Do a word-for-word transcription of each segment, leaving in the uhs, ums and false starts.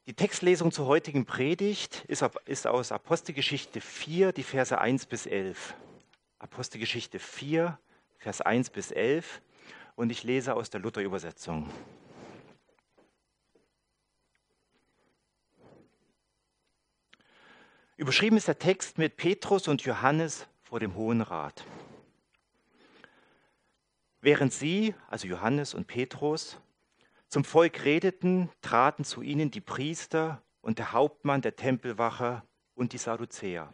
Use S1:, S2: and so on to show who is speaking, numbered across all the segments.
S1: Die Textlesung zur heutigen Predigt ist, ist aus Apostelgeschichte vier, die Verse eins bis elf. Apostelgeschichte vier, Vers eins bis elf, und ich lese aus der Luther-Übersetzung. Überschrieben ist der Text mit Petrus und Johannes vor dem Hohen Rat. Während sie, also Johannes und Petrus, zum Volk redeten, traten zu ihnen die Priester und der Hauptmann der Tempelwache und die Sadduzäer.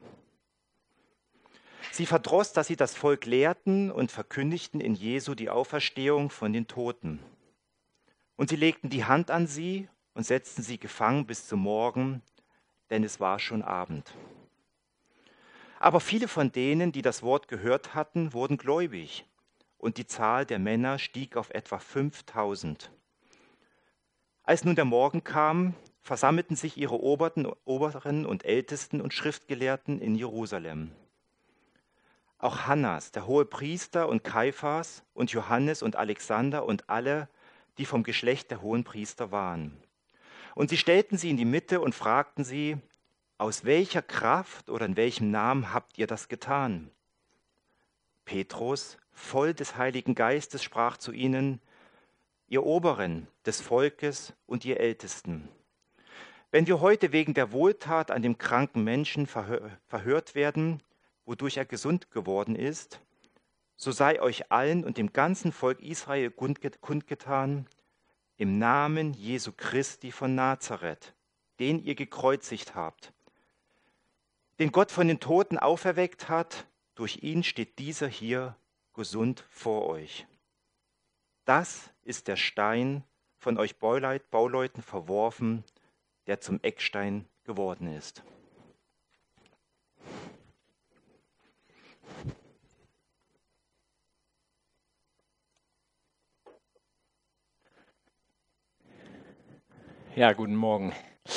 S1: Sie verdross, dass sie das Volk lehrten und verkündigten in Jesu die Auferstehung von den Toten. Und sie legten die Hand an sie und setzten sie gefangen bis zum Morgen, denn es war schon Abend. Aber viele von denen, die das Wort gehört hatten, wurden gläubig, und die Zahl der Männer stieg auf etwa fünftausend. Als nun der Morgen kam, versammelten sich ihre Oberten, Oberen und Ältesten und Schriftgelehrten in Jerusalem. Auch Hannas, der Hohepriester, und Kaiphas und Johannes und Alexander und alle, die vom Geschlecht der Hohenpriester waren. Und sie stellten sie in die Mitte und fragten sie: Aus welcher Kraft oder in welchem Namen habt ihr das getan? Petrus, voll des Heiligen Geistes, sprach zu ihnen: Ihr Oberen des Volkes und ihr Ältesten, wenn wir heute wegen der Wohltat an dem kranken Menschen verhör- verhört werden, wodurch er gesund geworden ist, so sei euch allen und dem ganzen Volk Israel kundgetan, im Namen Jesu Christi von Nazareth, den ihr gekreuzigt habt, den Gott von den Toten auferweckt hat, durch ihn steht dieser hier gesund vor euch. Das ist der Stein, von euch Bauleuten verworfen, der zum Eckstein geworden ist.
S2: Ja, guten Morgen.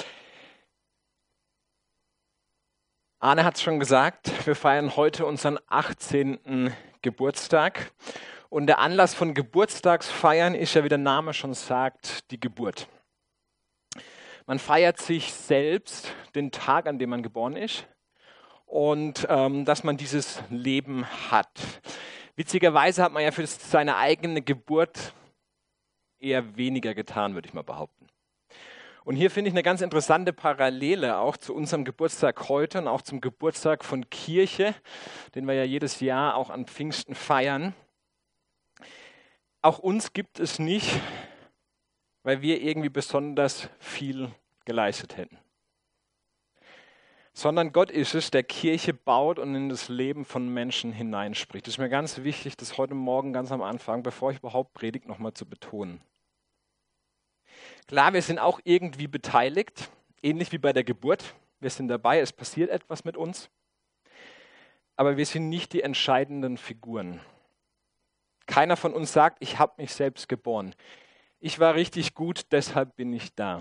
S2: Arne hat es schon gesagt, wir feiern heute unseren achtzehnten Geburtstag. Und der Anlass von Geburtstagsfeiern ist ja, wie der Name schon sagt, die Geburt. Man feiert sich selbst den Tag, an dem man geboren ist, und ähm, dass man dieses Leben hat. Witzigerweise hat man ja für seine eigene Geburt eher weniger getan, würde ich mal behaupten. Und hier finde ich eine ganz interessante Parallele auch zu unserem Geburtstag heute und auch zum Geburtstag von Kirche, den wir ja jedes Jahr auch an Pfingsten feiern. Auch uns gibt es nicht, weil wir irgendwie besonders viel geleistet hätten. Sondern Gott ist es, der Kirche baut und in das Leben von Menschen hineinspricht. Es ist mir ganz wichtig, das heute Morgen ganz am Anfang, bevor ich überhaupt predige, nochmal zu betonen. Klar, wir sind auch irgendwie beteiligt, ähnlich wie bei der Geburt. Wir sind dabei, es passiert etwas mit uns. Aber wir sind nicht die entscheidenden Figuren. Keiner von uns sagt, ich habe mich selbst geboren. Ich war richtig gut, deshalb bin ich da.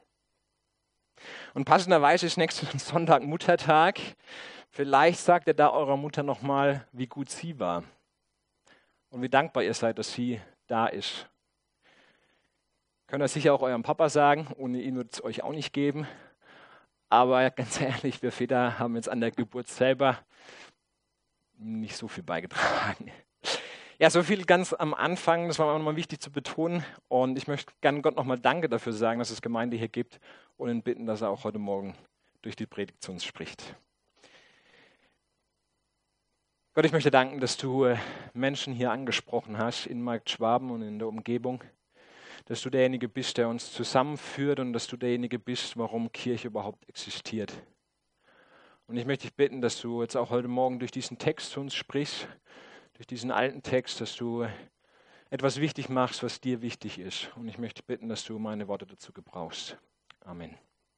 S2: Und passenderweise ist nächsten Sonntag Muttertag. Vielleicht sagt ihr da eurer Mutter nochmal, wie gut sie war. Und wie dankbar ihr seid, dass sie da ist. Könnt ihr sicher auch eurem Papa sagen, ohne ihn wird es euch auch nicht geben. Aber ganz ehrlich, wir Väter haben jetzt an der Geburt selber nicht so viel beigetragen. Ja, so viel ganz am Anfang, das war mir nochmal wichtig zu betonen. Und ich möchte gerne Gott nochmal Danke dafür sagen, dass es Gemeinde hier gibt und ihn bitten, dass er auch heute Morgen durch die Predigt zu uns spricht. Gott, ich möchte danken, dass du Menschen hier angesprochen hast, in Markt Schwaben und in der Umgebung. Dass du derjenige bist, der uns zusammenführt und dass du derjenige bist, warum Kirche überhaupt existiert. Und ich möchte dich bitten, dass du jetzt auch heute Morgen durch diesen Text zu uns sprichst, durch diesen alten Text, dass du etwas wichtig machst, was dir wichtig ist. Und ich möchte bitten, dass du meine Worte dazu gebrauchst. Amen.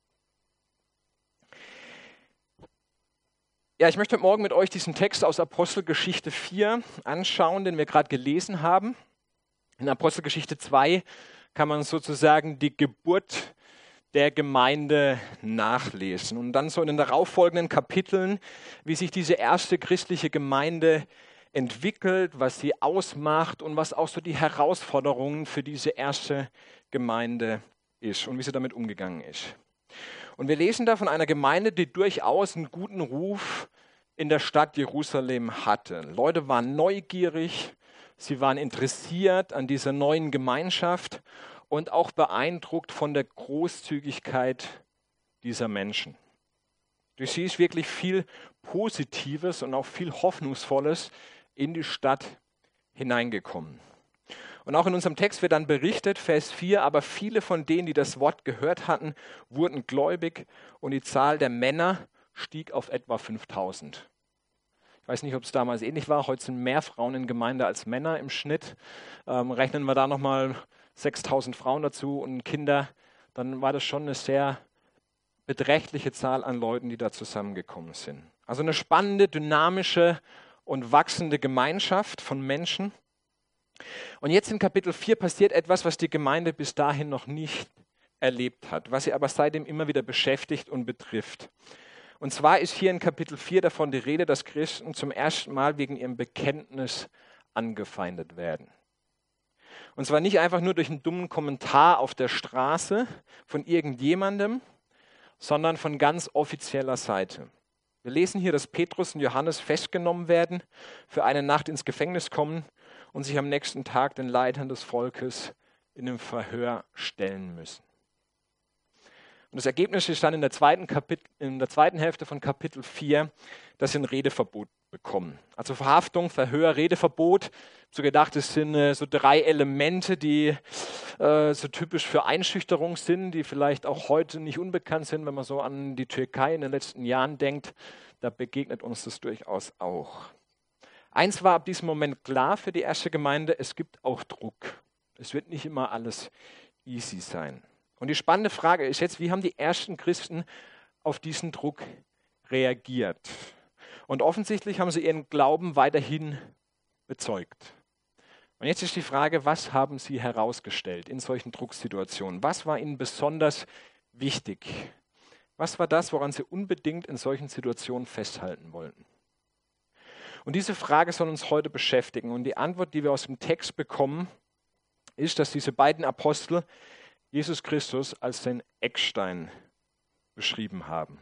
S2: Ja, ich möchte heute Morgen mit euch diesen Text aus Apostelgeschichte vier anschauen, den wir gerade gelesen haben. In Apostelgeschichte zwei kann man sozusagen die Geburt der Gemeinde nachlesen. Und dann so in den darauffolgenden Kapiteln, wie sich diese erste christliche Gemeinde entwickelt, was sie ausmacht und was auch so die Herausforderungen für diese erste Gemeinde ist und wie sie damit umgegangen ist. Und wir lesen da von einer Gemeinde, die durchaus einen guten Ruf in der Stadt Jerusalem hatte. Leute waren neugierig, sie waren interessiert an dieser neuen Gemeinschaft und auch beeindruckt von der Großzügigkeit dieser Menschen. Durch sie ist wirklich viel Positives und auch viel Hoffnungsvolles in die Stadt hineingekommen. Und auch in unserem Text wird dann berichtet, Vers vier, aber viele von denen, die das Wort gehört hatten, wurden gläubig und die Zahl der Männer stieg auf etwa fünftausend. Ich weiß nicht, ob es damals ähnlich war. Heute sind mehr Frauen in Gemeinde als Männer im Schnitt. Ähm, rechnen wir da nochmal sechstausend Frauen dazu und Kinder, dann war das schon eine sehr beträchtliche Zahl an Leuten, die da zusammengekommen sind. Also eine spannende, dynamische und wachsende Gemeinschaft von Menschen. Und jetzt in Kapitel vier passiert etwas, was die Gemeinde bis dahin noch nicht erlebt hat, was sie aber seitdem immer wieder beschäftigt und betrifft. Und zwar ist hier in Kapitel vier davon die Rede, dass Christen zum ersten Mal wegen ihrem Bekenntnis angefeindet werden. Und zwar nicht einfach nur durch einen dummen Kommentar auf der Straße von irgendjemandem, sondern von ganz offizieller Seite. Wir lesen hier, dass Petrus und Johannes festgenommen werden, für eine Nacht ins Gefängnis kommen und sich am nächsten Tag den Leitern des Volkes in einem Verhör stellen müssen. Und das Ergebnis ist dann in der zweiten, Kapit- in der zweiten Hälfte von Kapitel vier, dass sie ein Redeverbot bekommen. Also Verhaftung, Verhör, Redeverbot. So gedacht, es sind äh, so drei Elemente, die äh, so typisch für Einschüchterung sind, die vielleicht auch heute nicht unbekannt sind, wenn man so an die Türkei in den letzten Jahren denkt. Da begegnet uns das durchaus auch. Eins war ab diesem Moment klar für die erste Gemeinde, es gibt auch Druck. Es wird nicht immer alles easy sein. Und die spannende Frage ist jetzt, wie haben die ersten Christen auf diesen Druck reagiert? Und offensichtlich haben sie ihren Glauben weiterhin bezeugt. Und jetzt ist die Frage, was haben sie herausgestellt in solchen Drucksituationen? Was war ihnen besonders wichtig? Was war das, woran sie unbedingt in solchen Situationen festhalten wollten? Und diese Frage soll uns heute beschäftigen. Und die Antwort, die wir aus dem Text bekommen, ist, dass diese beiden Apostel Jesus Christus als den Eckstein beschrieben haben.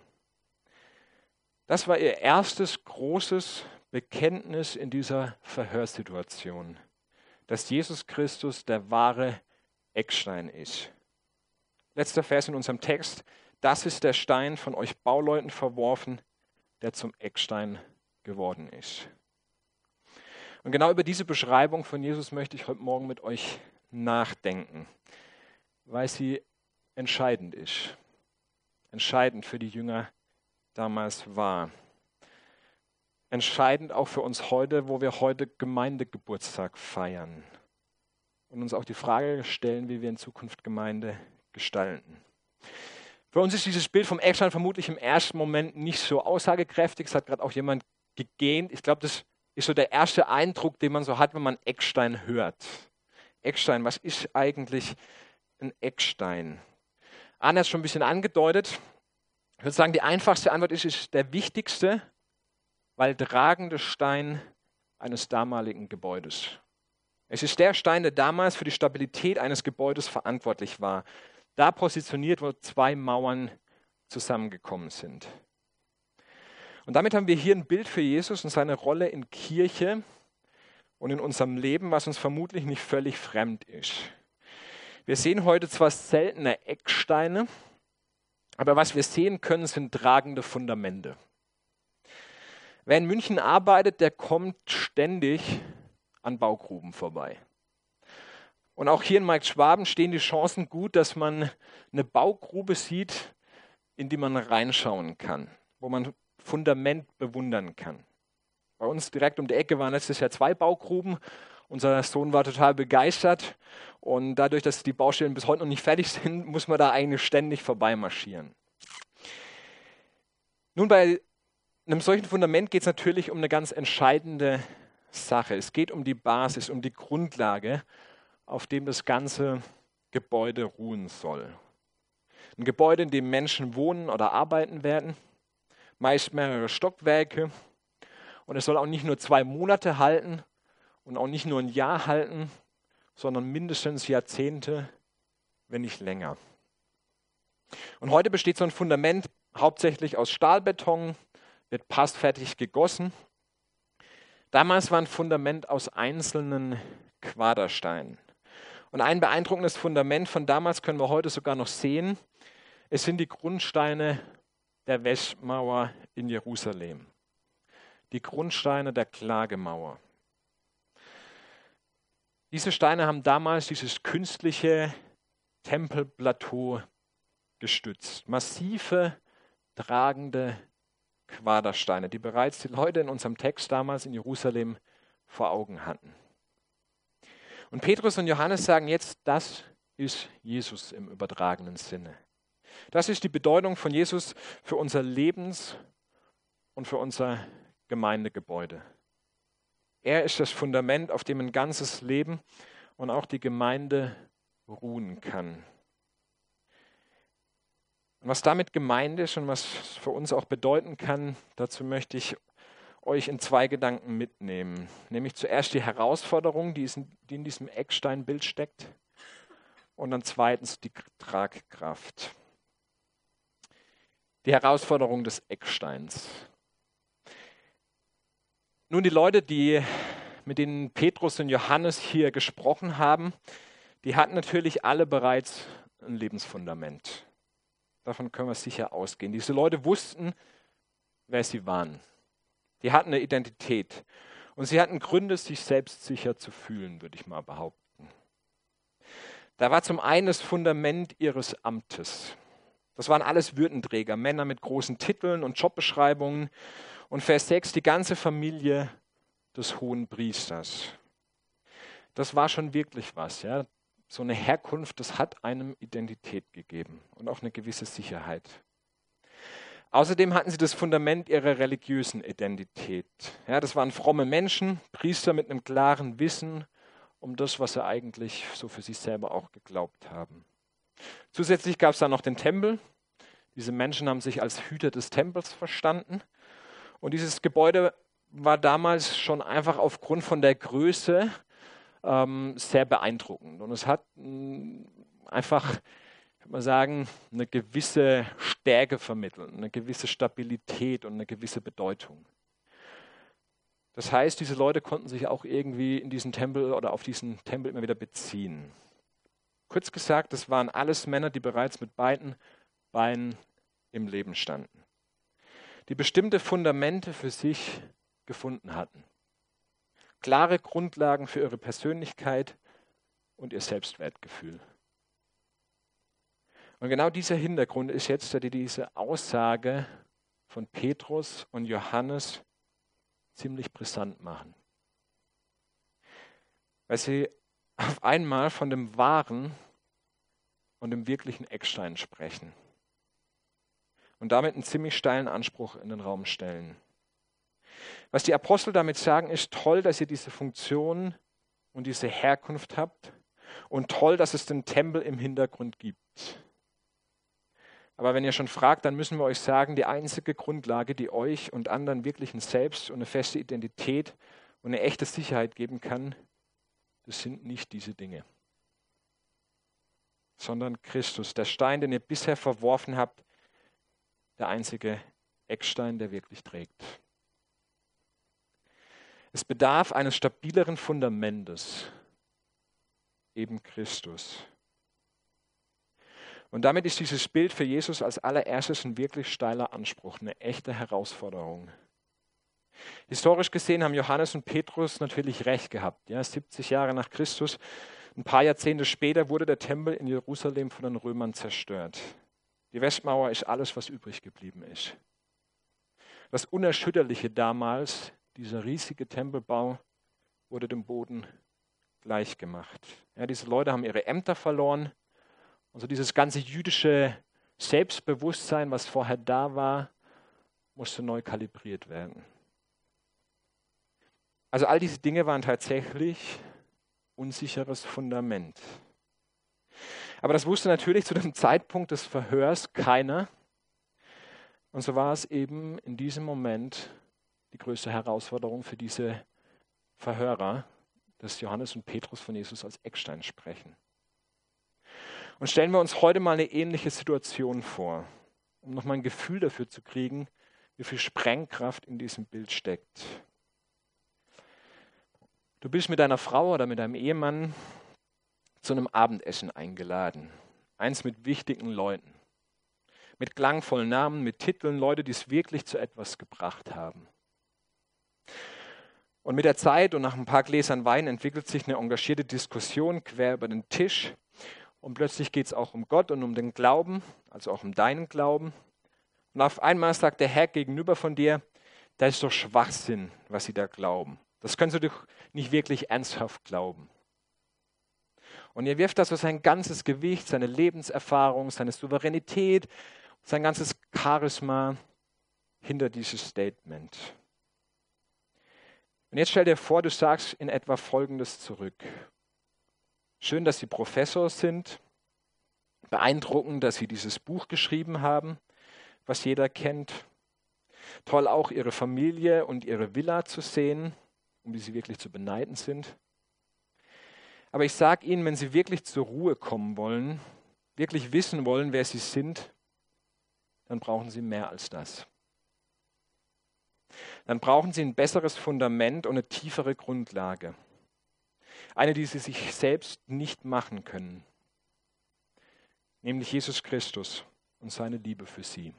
S2: Das war ihr erstes großes Bekenntnis in dieser Verhörsituation, dass Jesus Christus der wahre Eckstein ist. Letzter Vers in unserem Text: Das ist der Stein, von euch Bauleuten verworfen, der zum Eckstein geworden ist. Und genau über diese Beschreibung von Jesus möchte ich heute Morgen mit euch nachdenken, weil sie entscheidend ist. Entscheidend für die Jünger damals war. Entscheidend auch für uns heute, wo wir heute Gemeindegeburtstag feiern und uns auch die Frage stellen, wie wir in Zukunft Gemeinde gestalten. Für uns ist dieses Bild vom Eckstein vermutlich im ersten Moment nicht so aussagekräftig. Es hat gerade auch jemand gegähnt. Ich glaube, das ist so der erste Eindruck, den man so hat, wenn man Eckstein hört. Eckstein, was ist eigentlich ein Eckstein? Anna hat es schon ein bisschen angedeutet. Ich würde sagen, die einfachste Antwort ist, es ist der wichtigste, weil tragende Stein eines damaligen Gebäudes. Es ist der Stein, der damals für die Stabilität eines Gebäudes verantwortlich war. Da positioniert, wo zwei Mauern zusammengekommen sind. Und damit haben wir hier ein Bild für Jesus und seine Rolle in Kirche und in unserem Leben, was uns vermutlich nicht völlig fremd ist. Wir sehen heute zwar seltene Ecksteine, aber was wir sehen können, sind tragende Fundamente. Wer in München arbeitet, der kommt ständig an Baugruben vorbei. Und auch hier in Marktschwaben stehen die Chancen gut, dass man eine Baugrube sieht, in die man reinschauen kann, wo man Fundament bewundern kann. Bei uns direkt um die Ecke waren letztes Jahr zwei Baugruben. Unser Sohn war total begeistert und dadurch, dass die Baustellen bis heute noch nicht fertig sind, muss man da eigentlich ständig vorbeimarschieren. Nun, bei einem solchen Fundament geht es natürlich um eine ganz entscheidende Sache. Es geht um die Basis, um die Grundlage, auf dem das ganze Gebäude ruhen soll. Ein Gebäude, in dem Menschen wohnen oder arbeiten werden, meist mehrere Stockwerke. Und es soll auch nicht nur zwei Monate halten und auch nicht nur ein Jahr halten, sondern mindestens Jahrzehnte, wenn nicht länger. Und heute besteht so ein Fundament hauptsächlich aus Stahlbeton, wird passfertig gegossen. Damals war ein Fundament aus einzelnen Quadersteinen. Und ein beeindruckendes Fundament von damals können wir heute sogar noch sehen. Es sind die Grundsteine der Westmauer in Jerusalem. Die Grundsteine der Klagemauer. Diese Steine haben damals dieses künstliche Tempelplateau gestützt. Massive, tragende Quadersteine, die bereits die Leute in unserem Text damals in Jerusalem vor Augen hatten. Und Petrus und Johannes sagen jetzt, das ist Jesus im übertragenen Sinne. Das ist die Bedeutung von Jesus für unser Lebens- und für unser Gemeindegebäude. Er ist das Fundament, auf dem ein ganzes Leben und auch die Gemeinde ruhen kann. Und was damit gemeint ist und was für uns auch bedeuten kann, dazu möchte ich euch in zwei Gedanken mitnehmen. Nämlich zuerst die Herausforderung, die in diesem Ecksteinbild steckt, und dann zweitens die Tragkraft. Die Herausforderung des Ecksteins. Nun, die Leute, die, mit denen Petrus und Johannes hier gesprochen haben, die hatten natürlich alle bereits ein Lebensfundament. Davon können wir sicher ausgehen. Diese Leute wussten, wer sie waren. Die hatten eine Identität. Und sie hatten Gründe, sich selbstsicher zu fühlen, würde ich mal behaupten. Da war zum einen das Fundament ihres Amtes. Das waren alles Würdenträger, Männer mit großen Titeln und Jobbeschreibungen. Und Vers sechs, die ganze Familie des Hohenpriesters. Das war schon wirklich was. Ja? So eine Herkunft, das hat einem Identität gegeben und auch eine gewisse Sicherheit. Außerdem hatten sie das Fundament ihrer religiösen Identität. Ja, das waren fromme Menschen, Priester mit einem klaren Wissen um das, was sie eigentlich so für sich selber auch geglaubt haben. Zusätzlich gab es dann noch den Tempel. Diese Menschen haben sich als Hüter des Tempels verstanden. Und dieses Gebäude war damals schon einfach aufgrund von der Größe ähm, sehr beeindruckend. Und es hat mh, einfach, kann man sagen, eine gewisse Stärke vermittelt, eine gewisse Stabilität und eine gewisse Bedeutung. Das heißt, diese Leute konnten sich auch irgendwie in diesen Tempel oder auf diesen Tempel immer wieder beziehen. Kurz gesagt, das waren alles Männer, die bereits mit beiden Beinen im Leben standen, die bestimmte Fundamente für sich gefunden hatten. Klare Grundlagen für ihre Persönlichkeit und ihr Selbstwertgefühl. Und genau dieser Hintergrund ist jetzt, der diese Aussage von Petrus und Johannes ziemlich brisant machen. Weil sie auf einmal von dem wahren und dem wirklichen Eckstein sprechen. Und damit einen ziemlich steilen Anspruch in den Raum stellen. Was die Apostel damit sagen, ist toll, dass ihr diese Funktion und diese Herkunft habt und toll, dass es den Tempel im Hintergrund gibt. Aber wenn ihr schon fragt, dann müssen wir euch sagen, die einzige Grundlage, die euch und anderen wirklich ein Selbst und eine feste Identität und eine echte Sicherheit geben kann, das sind nicht diese Dinge, sondern Christus, der Stein, den ihr bisher verworfen habt, der einzige Eckstein, der wirklich trägt. Es bedarf eines stabileren Fundamentes, eben Christus. Und damit ist dieses Bild für Jesus als allererstes ein wirklich steiler Anspruch, eine echte Herausforderung. Historisch gesehen haben Johannes und Petrus natürlich recht gehabt. Ja, siebzig Jahre nach Christus, ein paar Jahrzehnte später wurde der Tempel in Jerusalem von den Römern zerstört. Die Westmauer ist alles, was übrig geblieben ist. Das Unerschütterliche damals, dieser riesige Tempelbau, wurde dem Boden gleichgemacht. Ja, diese Leute haben ihre Ämter verloren. Also dieses ganze jüdische Selbstbewusstsein, was vorher da war, musste neu kalibriert werden. Also all diese Dinge waren tatsächlich unsicheres Fundament. Aber das wusste natürlich zu dem Zeitpunkt des Verhörs keiner. Und so war es eben in diesem Moment die größte Herausforderung für diese Verhörer, dass Johannes und Petrus von Jesus als Eckstein sprechen. Und stellen wir uns heute mal eine ähnliche Situation vor, um nochmal ein Gefühl dafür zu kriegen, wie viel Sprengkraft in diesem Bild steckt. Du bist mit deiner Frau oder mit deinem Ehemann zu einem Abendessen eingeladen. Eins mit wichtigen Leuten. Mit klangvollen Namen, mit Titeln, Leute, die es wirklich zu etwas gebracht haben. Und mit der Zeit und nach ein paar Gläsern Wein entwickelt sich eine engagierte Diskussion quer über den Tisch. Und plötzlich geht es auch um Gott und um den Glauben, also auch um deinen Glauben. Und auf einmal sagt der Herr gegenüber von dir, das ist doch Schwachsinn, was sie da glauben. Das können sie doch nicht wirklich ernsthaft glauben. Und er wirft also sein ganzes Gewicht, seine Lebenserfahrung, seine Souveränität, sein ganzes Charisma hinter dieses Statement. Und jetzt stell dir vor, du sagst in etwa Folgendes zurück. Schön, dass Sie Professor sind. Beeindruckend, dass Sie dieses Buch geschrieben haben, was jeder kennt. Toll auch Ihre Familie und Ihre Villa zu sehen, um die Sie wirklich zu beneiden sind. Aber ich sage Ihnen, wenn Sie wirklich zur Ruhe kommen wollen, wirklich wissen wollen, wer Sie sind, dann brauchen Sie mehr als das. Dann brauchen Sie ein besseres Fundament und eine tiefere Grundlage. Eine, die Sie sich selbst nicht machen können. Nämlich Jesus Christus und seine Liebe für Sie.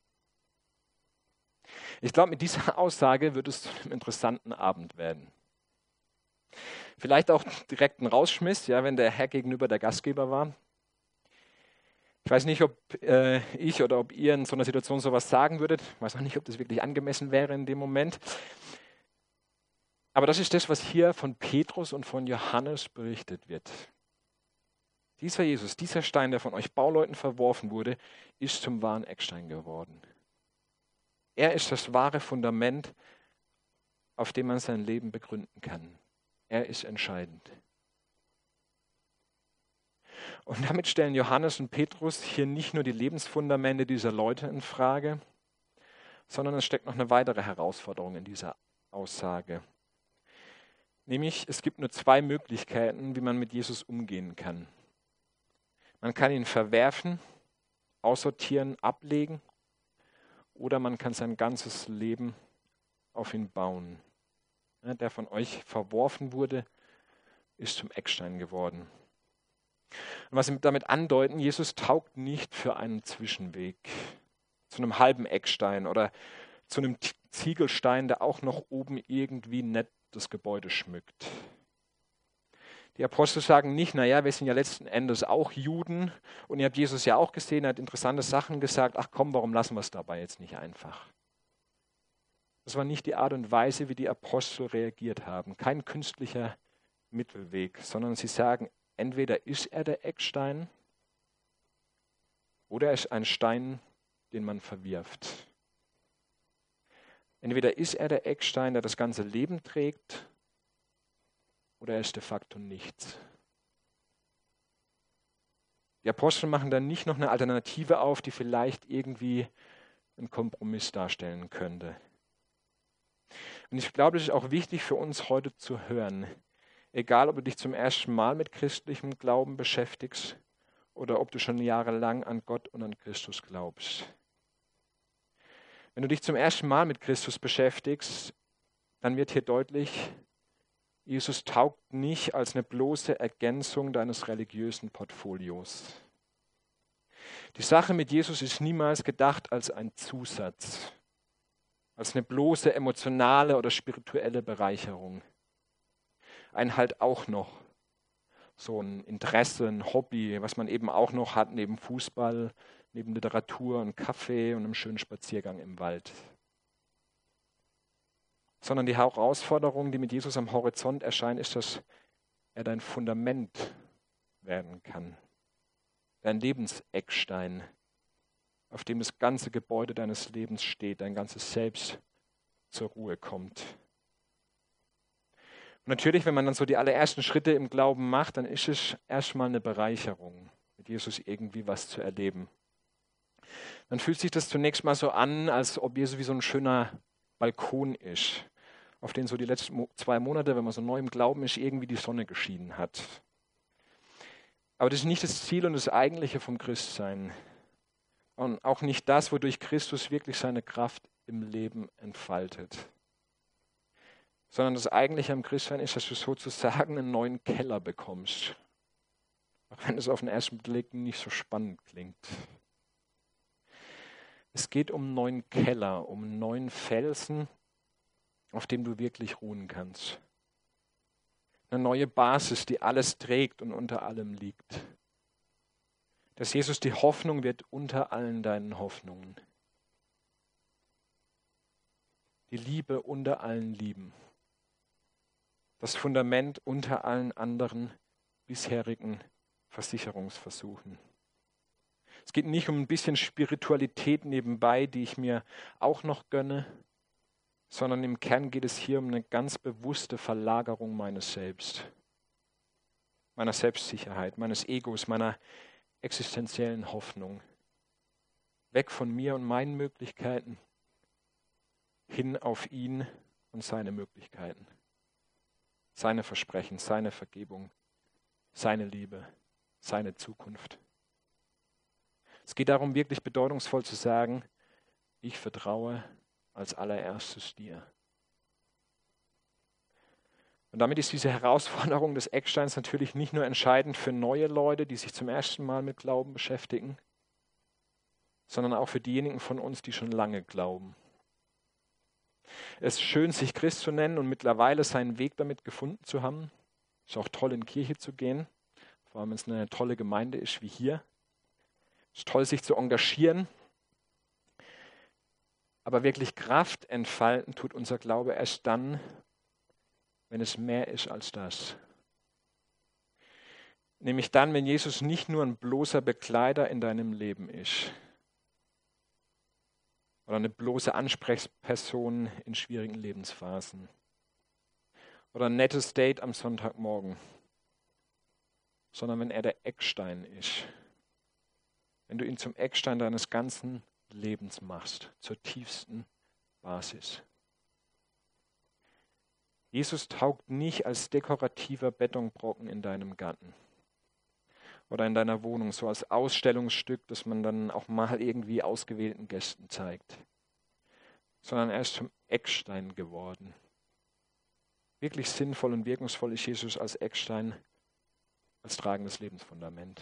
S2: Ich glaube, mit dieser Aussage wird es zu einem interessanten Abend werden. Vielleicht auch direkt ein Rausschmiss, ja, wenn der Herr gegenüber der Gastgeber war. Ich weiß nicht, ob äh, ich oder ob ihr in so einer Situation sowas sagen würdet. Ich weiß auch nicht, ob das wirklich angemessen wäre in dem Moment. Aber das ist das, was hier von Petrus und von Johannes berichtet wird. Dieser Jesus, dieser Stein, der von euch Bauleuten verworfen wurde, ist zum wahren Eckstein geworden. Er ist das wahre Fundament, auf dem man sein Leben begründen kann. Er ist entscheidend. Und damit stellen Johannes und Petrus hier nicht nur die Lebensfundamente dieser Leute in Frage, sondern es steckt noch eine weitere Herausforderung in dieser Aussage. Nämlich, es gibt nur zwei Möglichkeiten, wie man mit Jesus umgehen kann. Man kann ihn verwerfen, aussortieren, ablegen, oder man kann sein ganzes Leben auf ihn bauen. Ja, der von euch verworfen wurde, ist zum Eckstein geworden. Und was sie damit andeuten, Jesus taugt nicht für einen Zwischenweg, zu einem halben Eckstein oder zu einem Ziegelstein, der auch noch oben irgendwie nett das Gebäude schmückt. Die Apostel sagen nicht, naja, wir sind ja letzten Endes auch Juden und ihr habt Jesus ja auch gesehen, er hat interessante Sachen gesagt, ach komm, warum lassen wir es dabei jetzt nicht einfach? Das war nicht die Art und Weise, wie die Apostel reagiert haben. Kein künstlicher Mittelweg, sondern sie sagen, entweder ist er der Eckstein oder er ist ein Stein, den man verwirft. Entweder ist er der Eckstein, der das ganze Leben trägt, oder er ist de facto nichts. Die Apostel machen dann nicht noch eine Alternative auf, die vielleicht irgendwie einen Kompromiss darstellen könnte. Und ich glaube, es ist auch wichtig für uns heute zu hören, egal ob du dich zum ersten Mal mit christlichem Glauben beschäftigst oder ob du schon jahrelang an Gott und an Christus glaubst. Wenn du dich zum ersten Mal mit Christus beschäftigst, dann wird hier deutlich, Jesus taugt nicht als eine bloße Ergänzung deines religiösen Portfolios. Die Sache mit Jesus ist niemals gedacht als ein Zusatz, als eine bloße emotionale oder spirituelle Bereicherung. Ein halt auch noch so ein Interesse, ein Hobby, was man eben auch noch hat neben Fußball, neben Literatur und Kaffee und einem schönen Spaziergang im Wald. Sondern die Herausforderung, die mit Jesus am Horizont erscheint, ist, dass er dein Fundament werden kann. Dein Lebenseckstein, auf dem das ganze Gebäude deines Lebens steht, dein ganzes Selbst zur Ruhe kommt. Und natürlich, wenn man dann so die allerersten Schritte im Glauben macht, dann ist es erstmal eine Bereicherung, mit Jesus irgendwie was zu erleben. Dann fühlt sich das zunächst mal so an, als ob Jesus wie so ein schöner Balkon ist, auf den so die letzten zwei Monate, wenn man so neu im Glauben ist, irgendwie die Sonne geschienen hat. Aber das ist nicht das Ziel und das Eigentliche vom Christsein. Und auch nicht das, wodurch Christus wirklich seine Kraft im Leben entfaltet. Sondern das Eigentliche am Christsein ist, dass du sozusagen einen neuen Keller bekommst. Auch wenn es auf den ersten Blick nicht so spannend klingt. Es geht um einen neuen Keller, um einen neuen Felsen, auf dem du wirklich ruhen kannst. Eine neue Basis, die alles trägt und unter allem liegt. Dass Jesus die Hoffnung wird unter allen deinen Hoffnungen. Die Liebe unter allen Lieben. Das Fundament unter allen anderen bisherigen Versicherungsversuchen. Es geht nicht um ein bisschen Spiritualität nebenbei, die ich mir auch noch gönne, sondern im Kern geht es hier um eine ganz bewusste Verlagerung meines Selbst, meiner Selbstsicherheit, meines Egos, meiner existenziellen Hoffnung. Weg von mir und meinen Möglichkeiten, hin auf ihn und seine Möglichkeiten, seine Versprechen, seine Vergebung, seine Liebe, seine Zukunft. Es geht darum, wirklich bedeutungsvoll zu sagen, ich vertraue als allererstes dir. Und damit ist diese Herausforderung des Ecksteins natürlich nicht nur entscheidend für neue Leute, die sich zum ersten Mal mit Glauben beschäftigen, sondern auch für diejenigen von uns, die schon lange glauben. Es ist schön, sich Christ zu nennen und mittlerweile seinen Weg damit gefunden zu haben. Es ist auch toll, in die Kirche zu gehen, vor allem wenn es eine tolle Gemeinde ist wie hier. Es ist toll, sich zu engagieren. Aber wirklich Kraft entfalten tut unser Glaube erst dann, wenn es mehr ist als das. Nämlich dann, wenn Jesus nicht nur ein bloßer Begleiter in deinem Leben ist oder eine bloße Ansprechperson in schwierigen Lebensphasen oder ein nettes Date am Sonntagmorgen, sondern wenn er der Eckstein ist. Wenn du ihn zum Eckstein deines ganzen Lebens machst, zur tiefsten Basis. Jesus taugt nicht als dekorativer Betonbrocken in deinem Garten oder in deiner Wohnung, so als Ausstellungsstück, das man dann auch mal irgendwie ausgewählten Gästen zeigt, sondern er ist zum Eckstein geworden. Wirklich sinnvoll und wirkungsvoll ist Jesus als Eckstein, als tragendes Lebensfundament.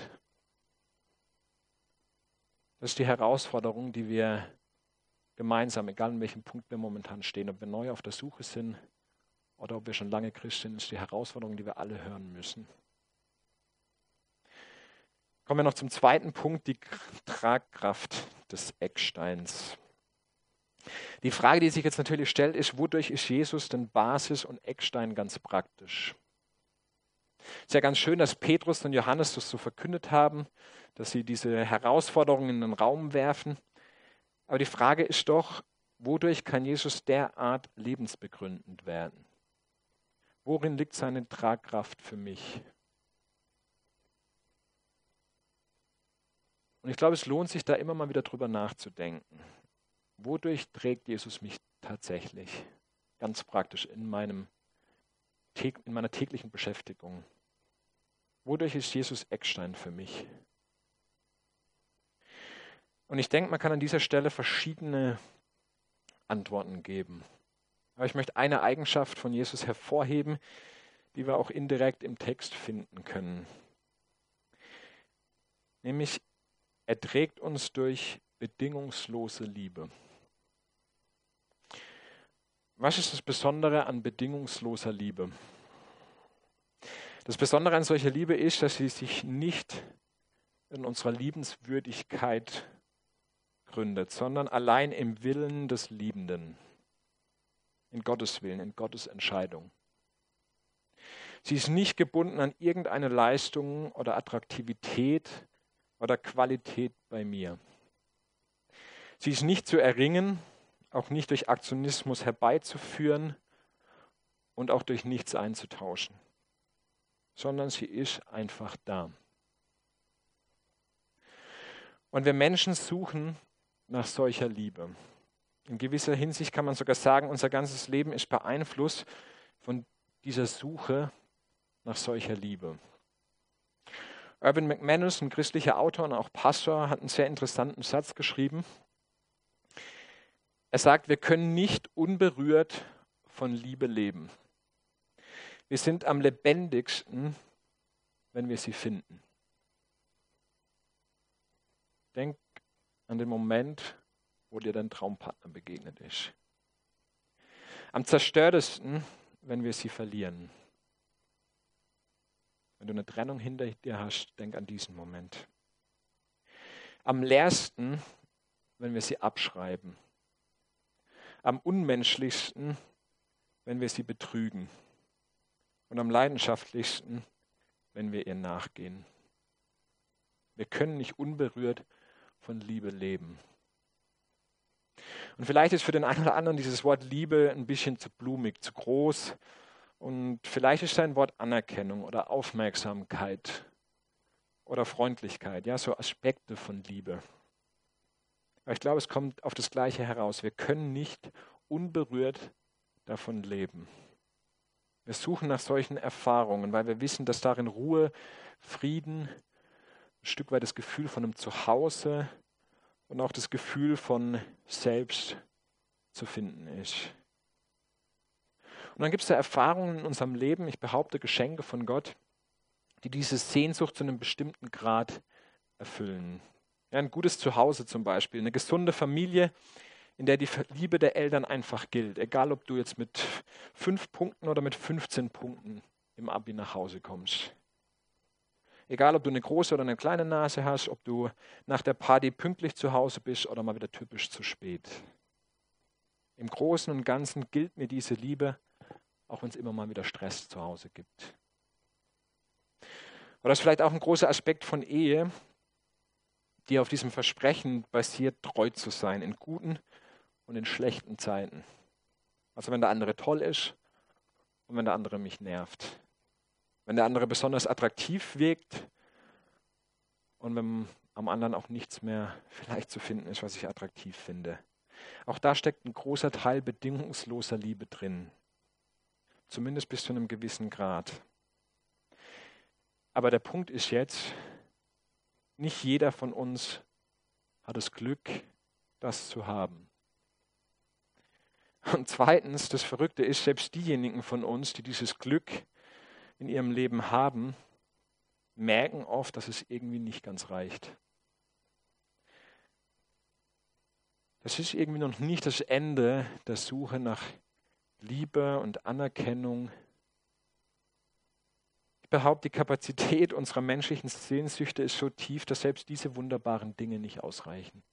S2: Das ist die Herausforderung, die wir gemeinsam, egal in welchem Punkt wir momentan stehen, ob wir neu auf der Suche sind oder ob wir schon lange Christ sind, ist die Herausforderung, die wir alle hören müssen. Kommen wir noch zum zweiten Punkt, die Tragkraft des Ecksteins. Die Frage, die sich jetzt natürlich stellt, ist, wodurch ist Jesus denn Basis und Eckstein ganz praktisch? Es ist ja ganz schön, dass Petrus und Johannes das so verkündet haben, dass sie diese Herausforderungen in den Raum werfen. Aber die Frage ist doch, wodurch kann Jesus derart lebensbegründend werden? Worin liegt seine Tragkraft für mich? Und ich glaube, es lohnt sich da immer mal wieder drüber nachzudenken. Wodurch trägt Jesus mich tatsächlich? Ganz praktisch in, meinem, in meiner täglichen Beschäftigung. Wodurch ist Jesus Eckstein für mich? Und ich denke, man kann an dieser Stelle verschiedene Antworten geben. Aber ich möchte eine Eigenschaft von Jesus hervorheben, die wir auch indirekt im Text finden können. Nämlich, er trägt uns durch bedingungslose Liebe. Was ist das Besondere an bedingungsloser Liebe? Das Besondere an solcher Liebe ist, dass sie sich nicht in unserer Liebenswürdigkeit gründet, sondern allein im Willen des Liebenden, in Gottes Willen, in Gottes Entscheidung. Sie ist nicht gebunden an irgendeine Leistung oder Attraktivität oder Qualität bei mir. Sie ist nicht zu erringen, auch nicht durch Aktionismus herbeizuführen und auch durch nichts einzutauschen, sondern sie ist einfach da. Und wir Menschen suchen nach solcher Liebe. In gewisser Hinsicht kann man sogar sagen, unser ganzes Leben ist beeinflusst von dieser Suche nach solcher Liebe. Urban McManus, ein christlicher Autor und auch Pastor, hat einen sehr interessanten Satz geschrieben. Er sagt, wir können nicht unberührt von Liebe leben. Wir sind am lebendigsten, wenn wir sie finden. Denk an den Moment, wo dir dein Traumpartner begegnet ist. Am zerstörtesten, wenn wir sie verlieren. Wenn du eine Trennung hinter dir hast, denk an diesen Moment. Am leersten, wenn wir sie abschreiben. Am unmenschlichsten, wenn wir sie betrügen. Und am leidenschaftlichsten, wenn wir ihr nachgehen. Wir können nicht unberührt von Liebe leben. Und vielleicht ist für den einen oder anderen dieses Wort Liebe ein bisschen zu blumig, zu groß. Und vielleicht ist sein Wort Anerkennung oder Aufmerksamkeit oder Freundlichkeit, ja, so Aspekte von Liebe. Aber ich glaube, es kommt auf das Gleiche heraus. Wir können nicht unberührt davon leben. Wir suchen nach solchen Erfahrungen, weil wir wissen, dass darin Ruhe, Frieden, ein Stück weit das Gefühl von einem Zuhause und auch das Gefühl von Selbst zu finden ist. Und dann gibt es da Erfahrungen in unserem Leben, ich behaupte Geschenke von Gott, die diese Sehnsucht zu einem bestimmten Grad erfüllen. Ja, ein gutes Zuhause zum Beispiel, eine gesunde Familie, in der die Liebe der Eltern einfach gilt. Egal, ob du jetzt mit fünf Punkten oder mit fünfzehn Punkten im Abi nach Hause kommst. Egal, ob du eine große oder eine kleine Nase hast, ob du nach der Party pünktlich zu Hause bist oder mal wieder typisch zu spät. Im Großen und Ganzen gilt mir diese Liebe, auch wenn es immer mal wieder Stress zu Hause gibt. Oder das ist vielleicht auch ein großer Aspekt von Ehe, die auf diesem Versprechen basiert, treu zu sein, in guten und in schlechten Zeiten. Also wenn der andere toll ist und wenn der andere mich nervt. Wenn der andere besonders attraktiv wirkt und wenn am anderen auch nichts mehr vielleicht zu finden ist, was ich attraktiv finde. Auch da steckt ein großer Teil bedingungsloser Liebe drin. Zumindest bis zu einem gewissen Grad. Aber der Punkt ist jetzt, nicht jeder von uns hat das Glück, das zu haben. Und zweitens, das Verrückte ist, selbst diejenigen von uns, die dieses Glück in ihrem Leben haben, merken oft, dass es irgendwie nicht ganz reicht. Das ist irgendwie noch nicht das Ende der Suche nach Liebe und Anerkennung. Ich behaupte, die Kapazität unserer menschlichen Sehnsüchte ist so tief, dass selbst diese wunderbaren Dinge nicht ausreichen.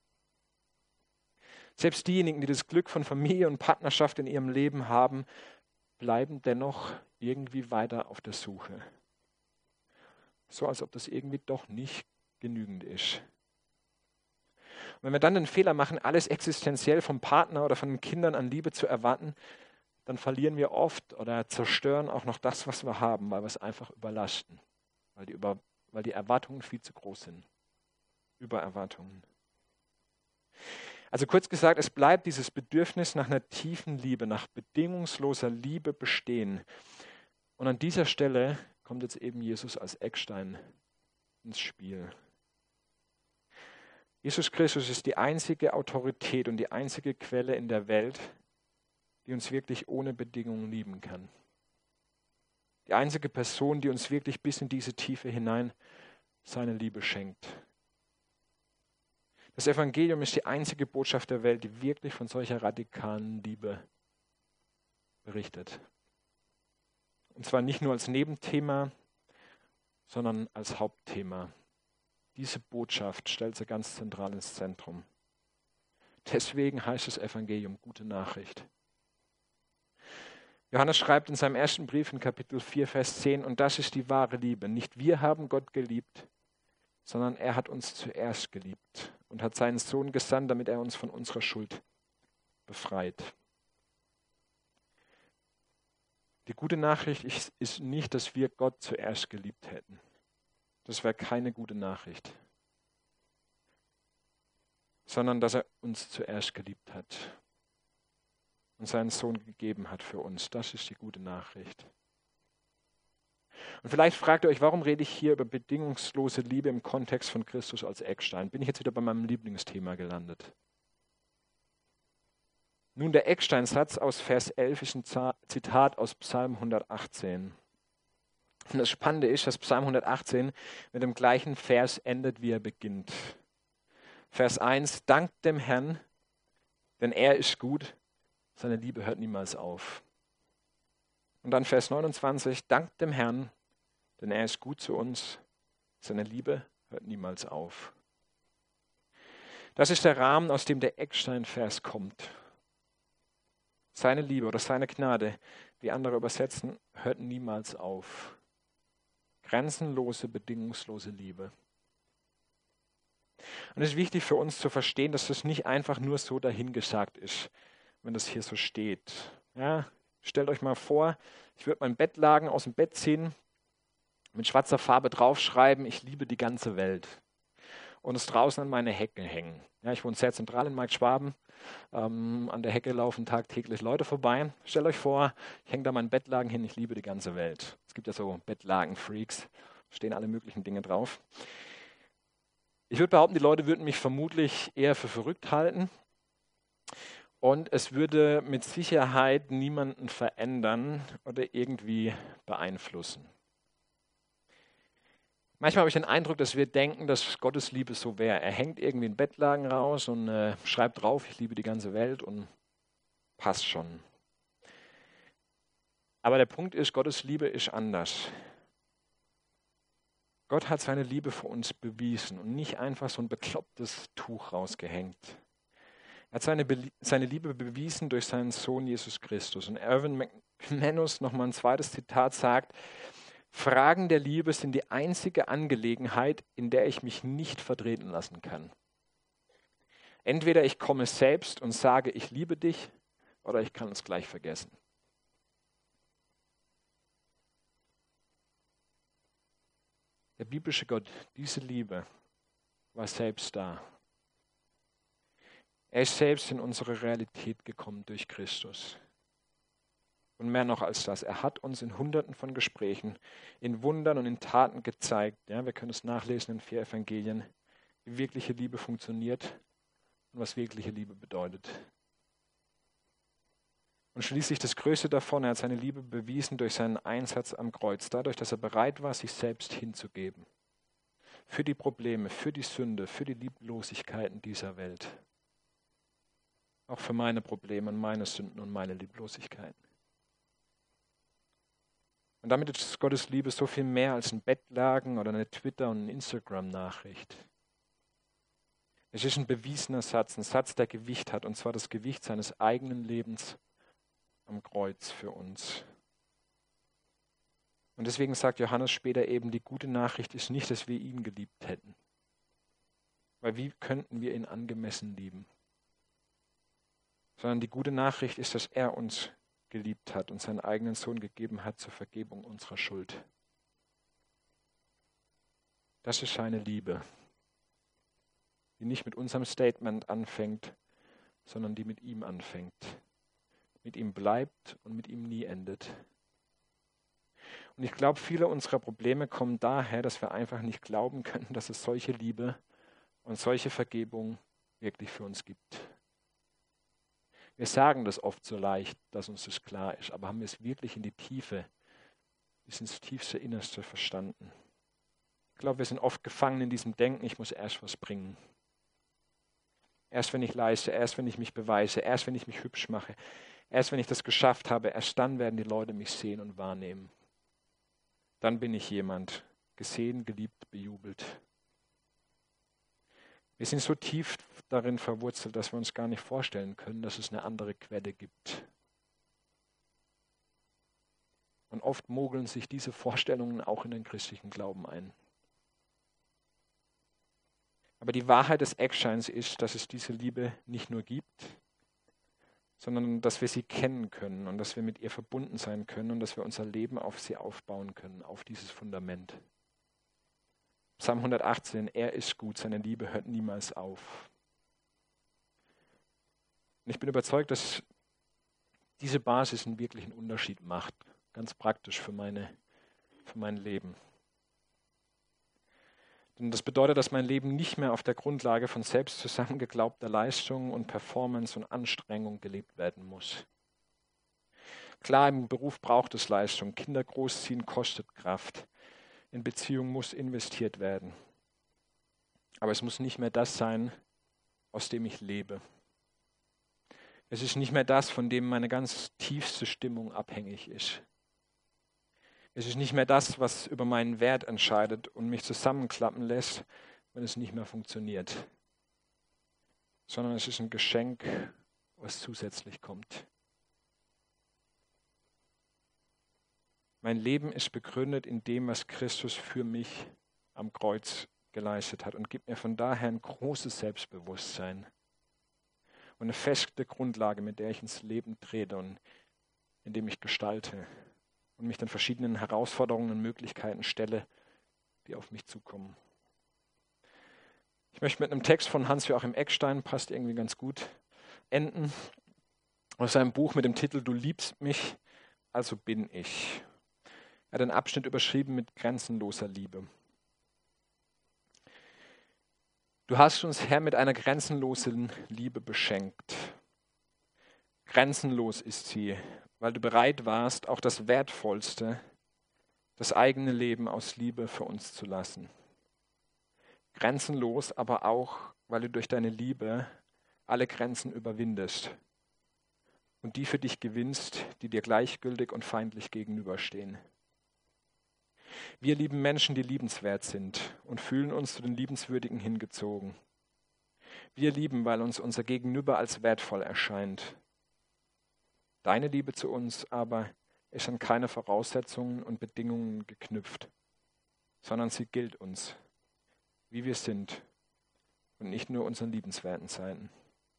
S2: Selbst diejenigen, die das Glück von Familie und Partnerschaft in ihrem Leben haben, bleiben dennoch irgendwie weiter auf der Suche. So als ob das irgendwie doch nicht genügend ist. Und wenn wir dann den Fehler machen, alles existenziell vom Partner oder von den Kindern an Liebe zu erwarten, dann verlieren wir oft oder zerstören auch noch das, was wir haben, weil wir es einfach überlasten, weil die, über, weil die Erwartungen viel zu groß sind. Übererwartungen. Also kurz gesagt, es bleibt dieses Bedürfnis nach einer tiefen Liebe, nach bedingungsloser Liebe bestehen. Und an dieser Stelle kommt jetzt eben Jesus als Eckstein ins Spiel. Jesus Christus ist die einzige Autorität und die einzige Quelle in der Welt, die uns wirklich ohne Bedingungen lieben kann. Die einzige Person, die uns wirklich bis in diese Tiefe hinein seine Liebe schenkt. Das Evangelium ist die einzige Botschaft der Welt, die wirklich von solcher radikalen Liebe berichtet. Und zwar nicht nur als Nebenthema, sondern als Hauptthema. Diese Botschaft stellt sie ganz zentral ins Zentrum. Deswegen heißt das Evangelium gute Nachricht. Johannes schreibt in seinem ersten Brief in Kapitel vier, Vers zehn, und das ist die wahre Liebe. Nicht wir haben Gott geliebt, sondern er hat uns zuerst geliebt und hat seinen Sohn gesandt, damit er uns von unserer Schuld befreit. Die gute Nachricht ist nicht, dass wir Gott zuerst geliebt hätten. Das wäre keine gute Nachricht. Sondern, dass er uns zuerst geliebt hat und seinen Sohn gegeben hat für uns. Das ist die gute Nachricht. Und vielleicht fragt ihr euch, warum rede ich hier über bedingungslose Liebe im Kontext von Christus als Eckstein? Bin ich jetzt wieder bei meinem Lieblingsthema gelandet? Nun, der Ecksteinsatz aus Vers elf ist ein Zitat aus Psalm hundertachtzehn. Und das Spannende ist, dass Psalm hundertachtzehn mit dem gleichen Vers endet, wie er beginnt. Vers eins, dankt dem Herrn, denn er ist gut, seine Liebe hört niemals auf. Und dann Vers neunundzwanzig, dankt dem Herrn, denn er ist gut zu uns, seine Liebe hört niemals auf. Das ist der Rahmen, aus dem der Eckstein-Vers kommt. Seine Liebe oder seine Gnade, wie andere übersetzen, hört niemals auf. Grenzenlose, bedingungslose Liebe. Und es ist wichtig für uns zu verstehen, dass das nicht einfach nur so dahingesagt ist, wenn das hier so steht. Ja, stellt euch mal vor, ich würde mein Bettlaken aus dem Bett ziehen, mit schwarzer Farbe draufschreiben, ich liebe die ganze Welt. Und es draußen an meine Hecke hängen. Ja, ich wohne sehr zentral in Marktschwaben. Ähm, an der Hecke laufen tagtäglich Leute vorbei. Stellt euch vor, ich hänge da meinen Bettlaken hin, ich liebe die ganze Welt. Es gibt ja so Bettlaken-Freaks, stehen alle möglichen Dinge drauf. Ich würde behaupten, die Leute würden mich vermutlich eher für verrückt halten. Und es würde mit Sicherheit niemanden verändern oder irgendwie beeinflussen. Manchmal habe ich den Eindruck, dass wir denken, dass Gottes Liebe so wäre. Er hängt irgendwie einen Bettlaken raus und äh, schreibt drauf, ich liebe die ganze Welt und passt schon. Aber der Punkt ist, Gottes Liebe ist anders. Gott hat seine Liebe für uns bewiesen und nicht einfach so ein beklopptes Tuch rausgehängt. Er hat seine, Be- seine Liebe bewiesen durch seinen Sohn Jesus Christus. Und Erwin McManus, nochmal ein zweites Zitat, sagt, Fragen der Liebe sind die einzige Angelegenheit, in der ich mich nicht vertreten lassen kann. Entweder ich komme selbst und sage, ich liebe dich, oder ich kann es gleich vergessen. Der biblische Gott, diese Liebe, war selbst da. Er ist selbst in unsere Realität gekommen durch Christus. Und mehr noch als das, er hat uns in Hunderten von Gesprächen, in Wundern und in Taten gezeigt, ja, wir können es nachlesen in vier Evangelien, wie wirkliche Liebe funktioniert und was wirkliche Liebe bedeutet. Und schließlich das Größte davon, er hat seine Liebe bewiesen durch seinen Einsatz am Kreuz, dadurch, dass er bereit war, sich selbst hinzugeben. Für die Probleme, für die Sünde, für die Lieblosigkeiten dieser Welt. Auch für meine Probleme und meine Sünden und meine Lieblosigkeiten. Und damit ist Gottes Liebe so viel mehr als ein Bettlaken oder eine Twitter- und eine Instagram-Nachricht. Es ist ein bewiesener Satz, ein Satz, der Gewicht hat, und zwar das Gewicht seines eigenen Lebens am Kreuz für uns. Und deswegen sagt Johannes später eben, die gute Nachricht ist nicht, dass wir ihn geliebt hätten. Weil wie könnten wir ihn angemessen lieben? Sondern die gute Nachricht ist, dass er uns geliebt hat und seinen eigenen Sohn gegeben hat zur Vergebung unserer Schuld. Das ist seine Liebe, die nicht mit unserem Statement anfängt, sondern die mit ihm anfängt, mit ihm bleibt und mit ihm nie endet. Und ich glaube, viele unserer Probleme kommen daher, dass wir einfach nicht glauben können, dass es solche Liebe und solche Vergebung wirklich für uns gibt. Wir sagen das oft so leicht, dass uns das klar ist, aber haben wir es wirklich in die Tiefe, bis ins tiefste Innerste verstanden? Ich glaube, wir sind oft gefangen in diesem Denken, ich muss erst was bringen. Erst wenn ich leiste, erst wenn ich mich beweise, erst wenn ich mich hübsch mache, erst wenn ich das geschafft habe, erst dann werden die Leute mich sehen und wahrnehmen. Dann bin ich jemand, gesehen, geliebt, bejubelt. Wir sind so tief darin verwurzelt, dass wir uns gar nicht vorstellen können, dass es eine andere Quelle gibt. Und oft mogeln sich diese Vorstellungen auch in den christlichen Glauben ein. Aber die Wahrheit des Ecksteins ist, dass es diese Liebe nicht nur gibt, sondern dass wir sie kennen können und dass wir mit ihr verbunden sein können und dass wir unser Leben auf sie aufbauen können, auf dieses Fundament. Psalm hundertachtzehn, er ist gut, seine Liebe hört niemals auf. Und ich bin überzeugt, dass diese Basis einen wirklichen Unterschied macht, ganz praktisch für meine, für mein Leben. Denn das bedeutet, dass mein Leben nicht mehr auf der Grundlage von selbst zusammengeglaubter Leistung und Performance und Anstrengung gelebt werden muss. Klar, im Beruf braucht es Leistung. Kinder großziehen kostet Kraft. In Beziehung muss investiert werden. Aber es muss nicht mehr das sein, aus dem ich lebe. Es ist nicht mehr das, von dem meine ganz tiefste Stimmung abhängig ist. Es ist nicht mehr das, was über meinen Wert entscheidet und mich zusammenklappen lässt, wenn es nicht mehr funktioniert. Sondern es ist ein Geschenk, was zusätzlich kommt. Mein Leben ist begründet in dem, was Christus für mich am Kreuz geleistet hat und gibt mir von daher ein großes Selbstbewusstsein und eine feste Grundlage, mit der ich ins Leben trete und in dem ich gestalte und mich den verschiedenen Herausforderungen und Möglichkeiten stelle, die auf mich zukommen. Ich möchte mit einem Text von Hans-Joachim Eckstein, passt irgendwie ganz gut, enden, aus seinem Buch mit dem Titel Du liebst mich, also bin ich. Er hat einen Abschnitt überschrieben mit grenzenloser Liebe. Du hast uns, Herr, mit einer grenzenlosen Liebe beschenkt. Grenzenlos ist sie, weil du bereit warst, auch das Wertvollste, das eigene Leben aus Liebe für uns zu lassen. Grenzenlos aber auch, weil du durch deine Liebe alle Grenzen überwindest und die für dich gewinnst, die dir gleichgültig und feindlich gegenüberstehen. Wir lieben Menschen, die liebenswert sind und fühlen uns zu den Liebenswürdigen hingezogen. Wir lieben, weil uns unser Gegenüber als wertvoll erscheint. Deine Liebe zu uns aber ist an keine Voraussetzungen und Bedingungen geknüpft, sondern sie gilt uns, wie wir sind und nicht nur unseren liebenswerten Seiten.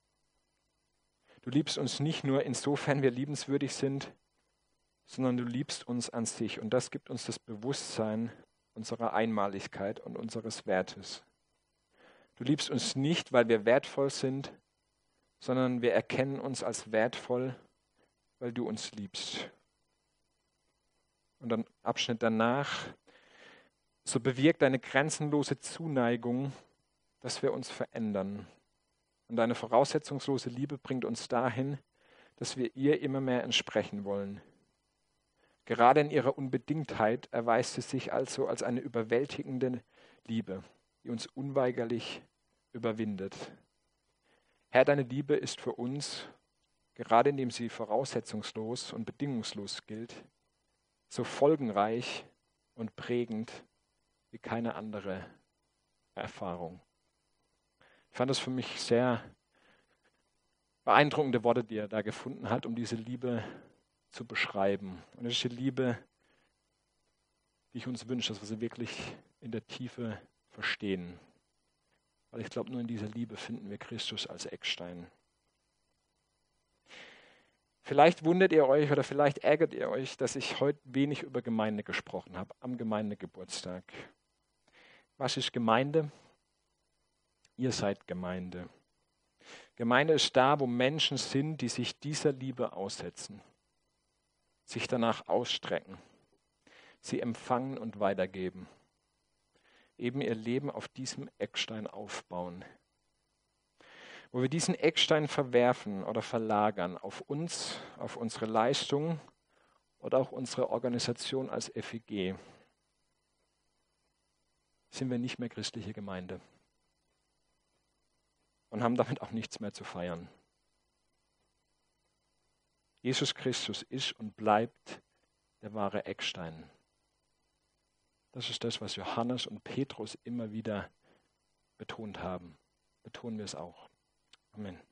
S2: Du liebst uns nicht nur insofern wir liebenswürdig sind, sondern du liebst uns an sich und das gibt uns das Bewusstsein unserer Einmaligkeit und unseres Wertes. Du liebst uns nicht, weil wir wertvoll sind, sondern wir erkennen uns als wertvoll, weil du uns liebst. Und dann Abschnitt danach, so bewirkt deine grenzenlose Zuneigung, dass wir uns verändern. Und deine voraussetzungslose Liebe bringt uns dahin, dass wir ihr immer mehr entsprechen wollen. Gerade in ihrer Unbedingtheit erweist sie sich also als eine überwältigende Liebe, die uns unweigerlich überwindet. Herr, deine Liebe ist für uns, gerade indem sie voraussetzungslos und bedingungslos gilt, so folgenreich und prägend wie keine andere Erfahrung. Ich fand das für mich sehr beeindruckende Worte, die er da gefunden hat, um diese Liebe zu beschreiben. Und das ist die Liebe, die ich uns wünsche, dass wir sie wirklich in der Tiefe verstehen. Weil ich glaube, nur in dieser Liebe finden wir Christus als Eckstein. Vielleicht wundert ihr euch oder vielleicht ärgert ihr euch, dass ich heute wenig über Gemeinde gesprochen habe, am Gemeindegeburtstag. Was ist Gemeinde? Ihr seid Gemeinde. Gemeinde ist da, wo Menschen sind, die sich dieser Liebe aussetzen, sich danach ausstrecken, sie empfangen und weitergeben, eben ihr Leben auf diesem Eckstein aufbauen. Wo wir diesen Eckstein verwerfen oder verlagern auf uns, auf unsere Leistung oder auch unsere Organisation als F E G, sind wir nicht mehr christliche Gemeinde und haben damit auch nichts mehr zu feiern. Jesus Christus ist und bleibt der wahre Eckstein. Das ist das, was Johannes und Petrus immer wieder betont haben. Betonen wir es auch. Amen.